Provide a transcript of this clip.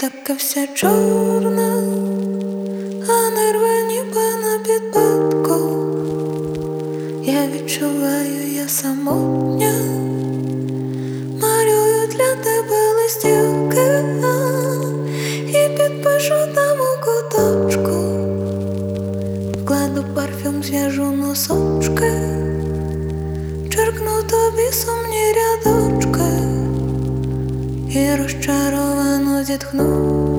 така вся чорна, а нерви ніби на підпитку. Я відчуваю, я самотня, малюю для тебе листівки і підпишу там у куточку. Вкладу парфюм, зв'яжу носочки, черкну тобі сумні рядочки і розчаровано зітхну.